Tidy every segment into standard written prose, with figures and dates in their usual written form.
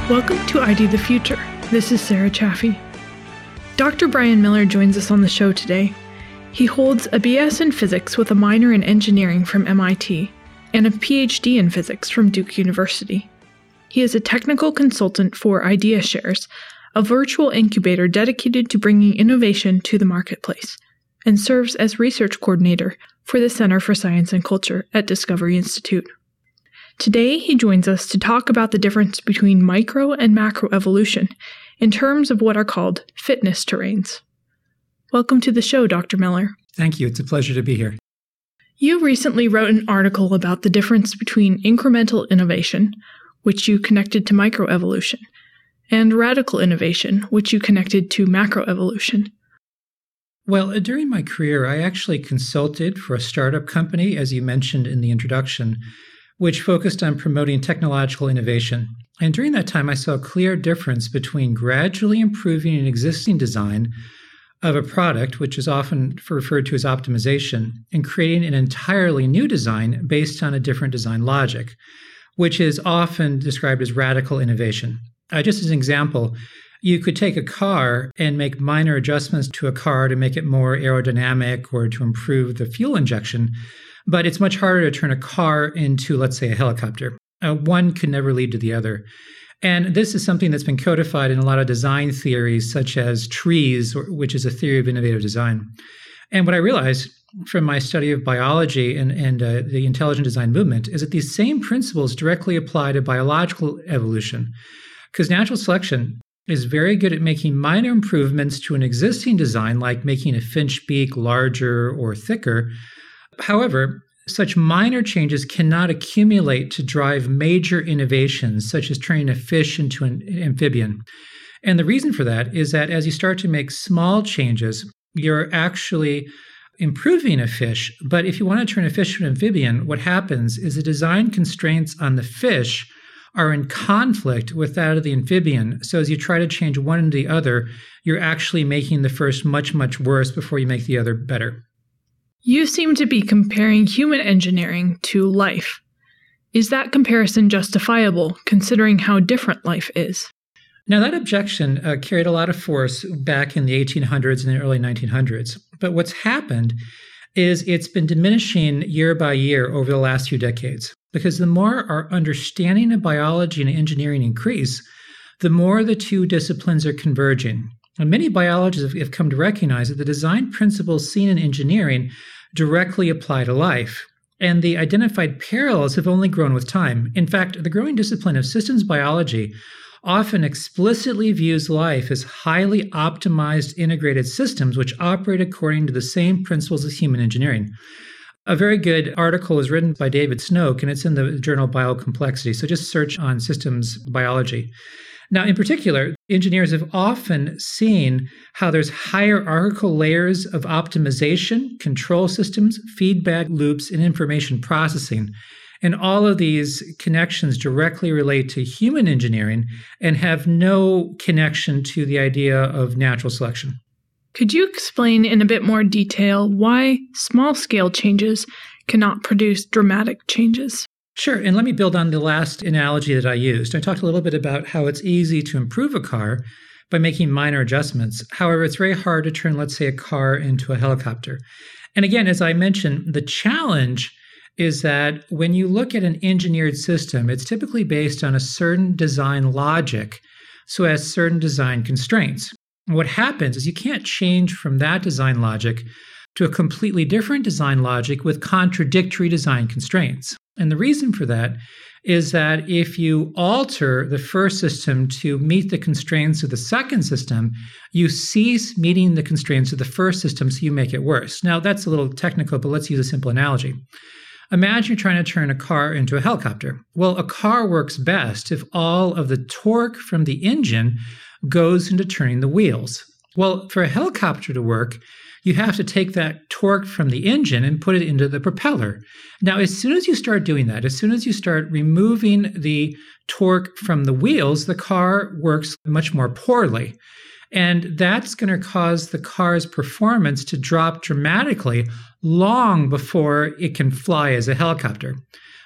Welcome to ID the Future. This is Sarah Chaffee. Dr. Brian Miller joins us on the show today. He holds a BS in physics with a minor in engineering from MIT and a PhD in physics from Duke University. He is a technical consultant for IdeaShares, a virtual incubator dedicated to bringing innovation to the marketplace, and serves as research coordinator for the Center for Science and Culture at Discovery Institute. Today, he joins us to talk about the difference between micro and macro evolution in terms of what are called fitness terrains. Welcome to the show, Dr. Miller. Thank you. It's a pleasure to be here. You recently wrote an article about the difference between incremental innovation, which you connected to microevolution, and radical innovation, which you connected to macroevolution. Well, during my career, I actually consulted for a startup company, as you mentioned in the introduction, which focused on promoting technological innovation. And during that time, I saw a clear difference between gradually improving an existing design of a product, which is often referred to as optimization, and creating an entirely new design based on a different design logic, which is often described as radical innovation. Just as an example, you could take a car and make minor adjustments to a car to make it more aerodynamic or to improve the fuel injection, but it's much harder to turn a car into, let's say, a helicopter. One can never lead to the other. And this is something that's been codified in a lot of design theories, such as trees, which is a theory of innovative design. And what I realized from my study of biology and the intelligent design movement is that these same principles directly apply to biological evolution, because natural selection is very good at making minor improvements to an existing design, like making a finch beak larger or thicker. However, such minor changes cannot accumulate to drive major innovations, such as turning a fish into an amphibian. And the reason for that is that as you start to make small changes, you're actually improving a fish. But if you want to turn a fish into an amphibian, what happens is the design constraints on the fish are in conflict with that of the amphibian. So as you try to change one into the other, you're actually making the first much, much worse before you make the other better. You seem to be comparing human engineering to life. Is that comparison justifiable, considering how different life is? Now, that objection carried a lot of force back in the 1800s and the early 1900s. But what's happened is it's been diminishing year by year over the last few decades, because the more our understanding of biology and engineering increase, the more the two disciplines are converging. And many biologists have come to recognize that the design principles seen in engineering directly apply to life, and the identified parallels have only grown with time. In fact, the growing discipline of systems biology often explicitly views life as highly optimized integrated systems which operate according to the same principles as human engineering. A very good article was written by David Snoke, and it's in the journal Biocomplexity, so just search on systems biology. Now, in particular, engineers have often seen how there's hierarchical layers of optimization, control systems, feedback loops, and information processing. And all of these connections directly relate to human engineering and have no connection to the idea of natural selection. Could you explain in a bit more detail why small-scale changes cannot produce dramatic changes? Sure, and let me build on the last analogy that I used. I talked a little bit about how it's easy to improve a car by making minor adjustments. However, it's very hard to turn, let's say, a car into a helicopter. And again, as I mentioned, the challenge is that when you look at an engineered system, it's typically based on a certain design logic, so it has certain design constraints. And what happens is you can't change from that design logic to a completely different design logic with contradictory design constraints. And the reason for that is that if you alter the first system to meet the constraints of the second system, you cease meeting the constraints of the first system, so you make it worse. Now, that's a little technical, but let's use a simple analogy. Imagine you're trying to turn a car into a helicopter. Well, a car works best if all of the torque from the engine goes into turning the wheels. Well, for a helicopter to work, you have to take that torque from the engine and put it into the propeller. Now, as soon as you start doing that, as soon as you start removing the torque from the wheels, the car works much more poorly. And that's going to cause the car's performance to drop dramatically long before it can fly as a helicopter.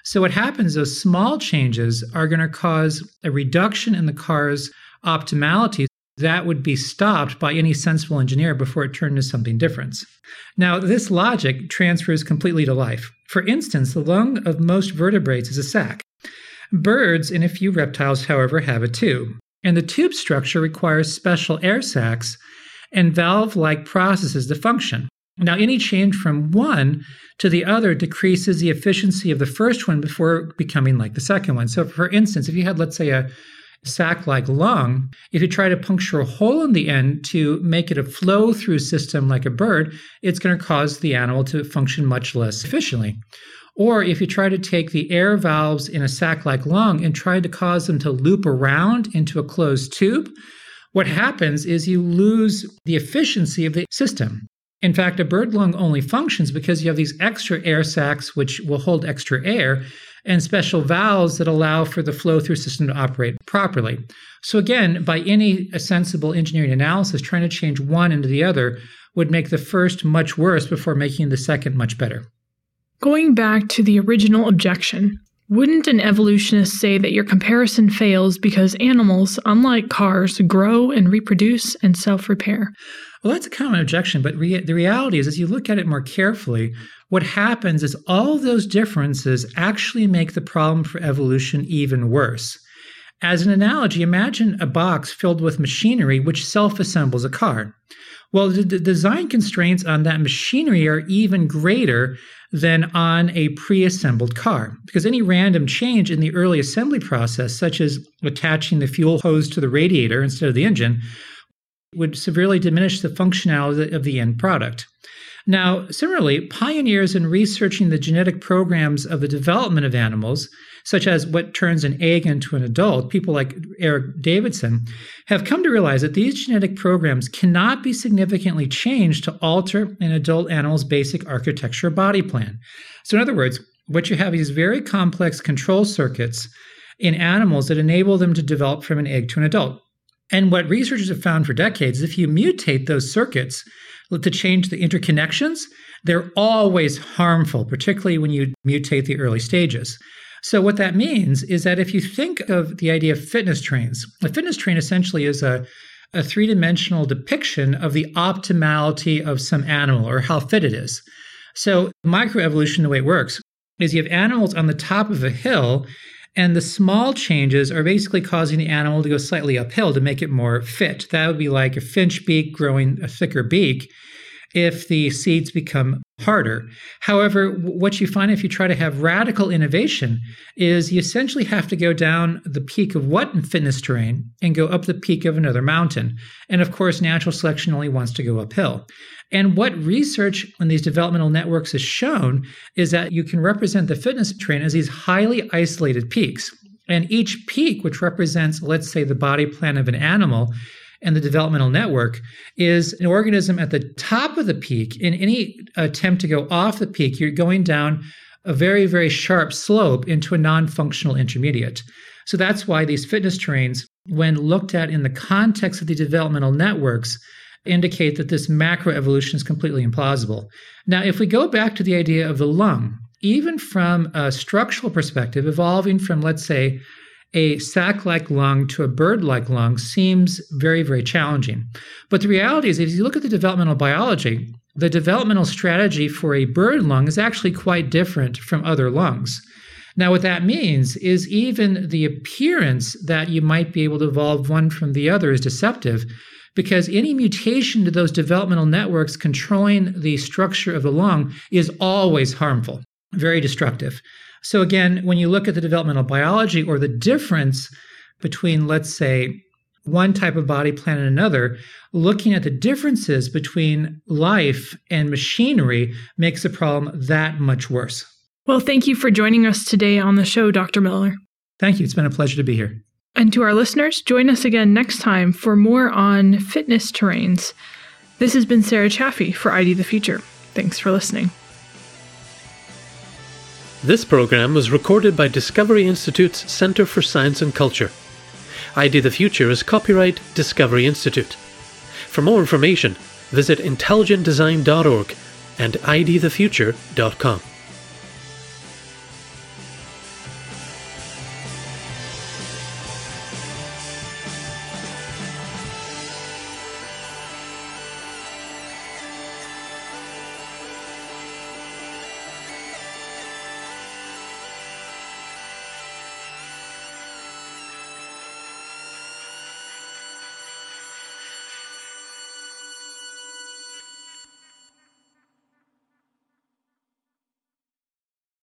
So what happens, those small changes are going to cause a reduction in the car's optimality that would be stopped by any sensible engineer before it turned into something different. Now, this logic transfers completely to life. For instance, the lung of most vertebrates is a sac. Birds and a few reptiles, however, have a tube. And the tube structure requires special air sacs and valve-like processes to function. Now, any change from one to the other decreases the efficiency of the first one before becoming like the second one. So, for instance, if you had, let's say, a sac-like lung, if you try to puncture a hole in the end to make it a flow-through system like a bird, it's going to cause the animal to function much less efficiently. Or if you try to take the air valves in a sac-like lung and try to cause them to loop around into a closed tube, what happens is you lose the efficiency of the system. In fact, a bird lung only functions because you have these extra air sacs which will hold extra air and special valves that allow for the flow-through system to operate properly. So again, by any sensible engineering analysis, trying to change one into the other would make the first much worse before making the second much better. Going back to the original objection, wouldn't an evolutionist say that your comparison fails because animals, unlike cars, grow and reproduce and self-repair? Well, that's a common objection, but the reality is, as you look at it more carefully, what happens is all those differences actually make the problem for evolution even worse. As an analogy, imagine a box filled with machinery which self-assembles a car. Well, the design constraints on that machinery are even greater than on a pre-assembled car, because any random change in the early assembly process, such as attaching the fuel hose to the radiator instead of the engine, would severely diminish the functionality of the end product. Now, similarly, pioneers in researching the genetic programs of the development of animals, such as what turns an egg into an adult, people like Eric Davidson, have come to realize that these genetic programs cannot be significantly changed to alter an adult animal's basic architecture or body plan. So in other words, what you have is very complex control circuits in animals that enable them to develop from an egg to an adult. And what researchers have found for decades is if you mutate those circuits to change the interconnections, they're always harmful, particularly when you mutate the early stages. So what that means is that if you think of the idea of fitness trains, a fitness train essentially is a three-dimensional depiction of the optimality of some animal or how fit it is. So microevolution, the way it works, is you have animals on the top of a hill, and the small changes are basically causing the animal to go slightly uphill to make it more fit. That would be like a finch beak growing a thicker beak if the seeds become harder. However, what you find if you try to have radical innovation is you essentially have to go down the peak of one fitness terrain and go up the peak of another mountain. And of course, natural selection only wants to go uphill. And what research on these developmental networks has shown is that you can represent the fitness terrain as these highly isolated peaks. And each peak, which represents, let's say, the body plan of an animal, and the developmental network is an organism at the top of the peak. In any attempt to go off the peak, you're going down a very, very sharp slope into a non-functional intermediate. So that's why these fitness terrains, when looked at in the context of the developmental networks, indicate that this macroevolution is completely implausible. Now, if we go back to the idea of the lung, even from a structural perspective, evolving from, let's say, a sac-like lung to a bird-like lung seems very, very challenging. But the reality is, if you look at the developmental biology, the developmental strategy for a bird lung is actually quite different from other lungs. Now, what that means is even the appearance that you might be able to evolve one from the other is deceptive, because any mutation to those developmental networks controlling the structure of the lung is always harmful, very destructive. So again, when you look at the developmental biology or the difference between, let's say, one type of body plan and another, looking at the differences between life and machinery makes the problem that much worse. Well, thank you for joining us today on the show, Dr. Miller. Thank you. It's been a pleasure to be here. And to our listeners, join us again next time for more on fitness terrains. This has been Sarah Chaffee for ID the Future. Thanks for listening. This program was recorded by Discovery Institute's Center for Science and Culture. ID the Future is copyright Discovery Institute. For more information, visit intelligentdesign.org and idthefuture.com.